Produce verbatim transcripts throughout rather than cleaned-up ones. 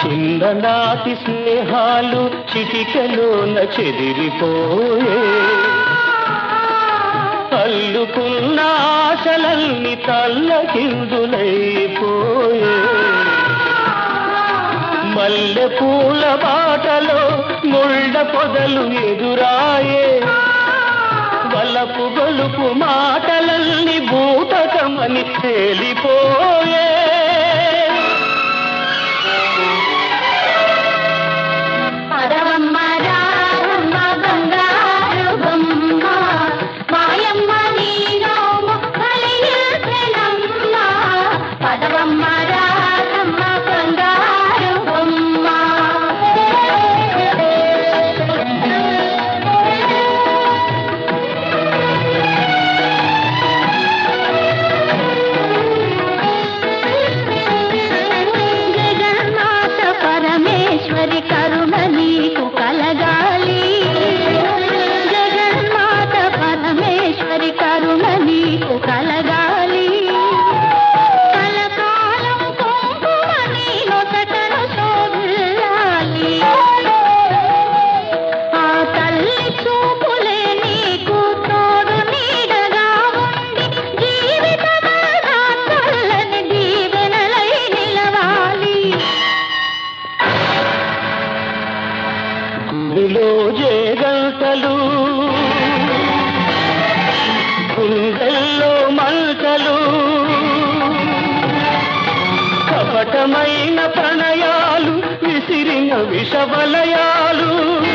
చిన్ననాటి స్నేహాలు చిటికలోన చెదిరిపోయే, అల్లుకున్న ఆశలన్నీ తల్లకిందులైపోయే, మల్లె పూల బాటలో ముళ్ళ పొదలు ఎదురాయే, వలపు గొలుపు మాటలన్నీ బూటకమని తేలిపోయే. పరమేశ్వరి కరుణ నీకు కలగాలి, జగన్మాత పరమేశ్వరి కరుణ నీకు కలగాలి, కలకాలం కుంకుమ నీ నొసటను శోభిల్లాలి, ఆ తల్లి చూపులే నీకు తోడు నీడగా ఉండి జీవితమంతా చల్లని దీవెనలై నిలవాలి. గుడిలో జేగంటలు, గుండెల్లో మంటలు, కపటమైన ప్రణయాలు, విసిరిన విషవలయాలు,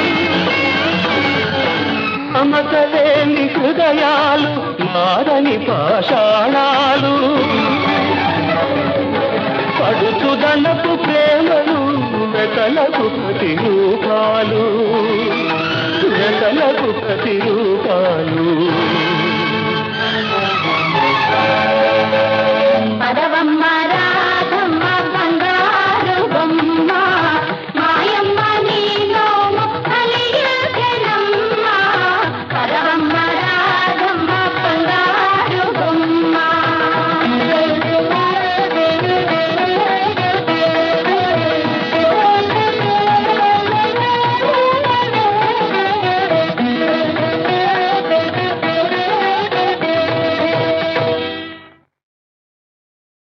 మమతలేని హృదయాలు, మారని పాషాణాలు, పడుచుదనపు ప్రేమలు, వెతలకు ప్రతిరూపాలు, వెతలకు ప్రతిరూపాలు.